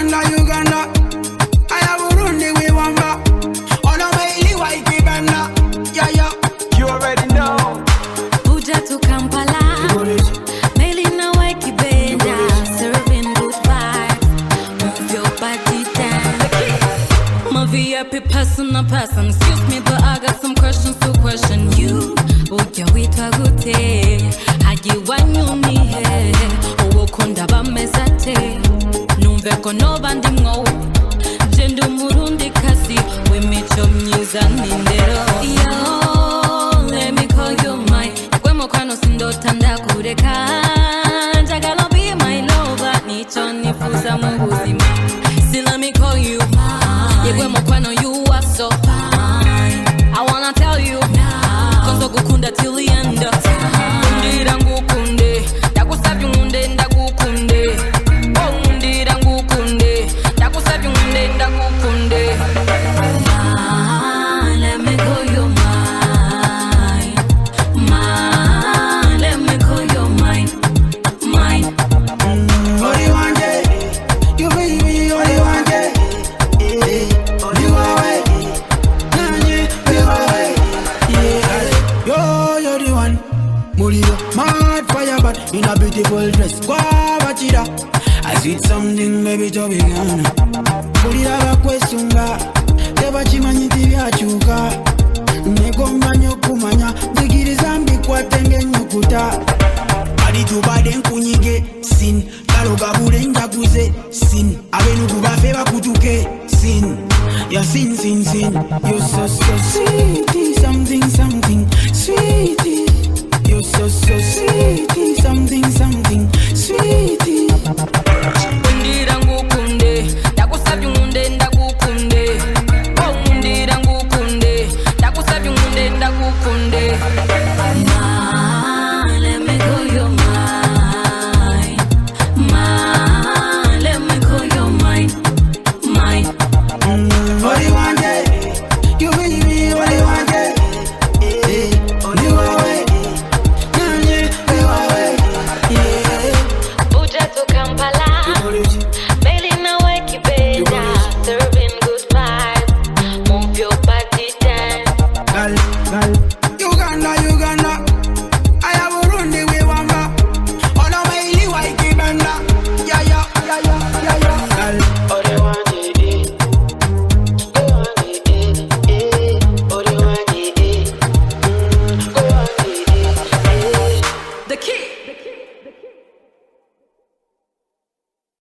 Rwanda, Uganda. I have Burundi, we want back. On a maili, white banda. Yeah, yeah. You already know. Buja to Kampala. Maili na waiki benda. Serving good vibes. Move your body down. My VIP person. Excuse me, but I got some questions to question you. Uja wita gute. Haji wanyuni he. Owo konda bamezate. Numve kono bandi mgo. Jendo murundi kasi. We micho mnyiza nindero. Yo, let me call you mine. Kwe mokwano sindo tanda kureka. Jagalo be my lover. Nicho nifuza mubuzima. Still let me call you mine. Kwe mokwano you are so fine. I wanna tell you Konzo gukunda till the end. Undira ngukunde. Ndakusabye ngunde ndagukunde. Oh undira ngukunde. Ndakusabye ngunde ndagukunde. Let me call you mine. Let me call you mine. Only one day. You baby, only one day. You away. Nanye, you away. You're the one. Murido, mad fire, but in a beautiful dress. Guavachida. I see something, baby, to begin. Murida bakwesunga. Teba chimanyiti vyachuka. Negomba nyokumanya. Digiriza mbikwatenge nyukuta. Badi tubade nkunyige. Sin. Kaloga bure njaguze. Sin. Abenu kubafe bakutuke. Sin. Yeah, sin. You're so sweet. Something, sweetie. You're so sweet.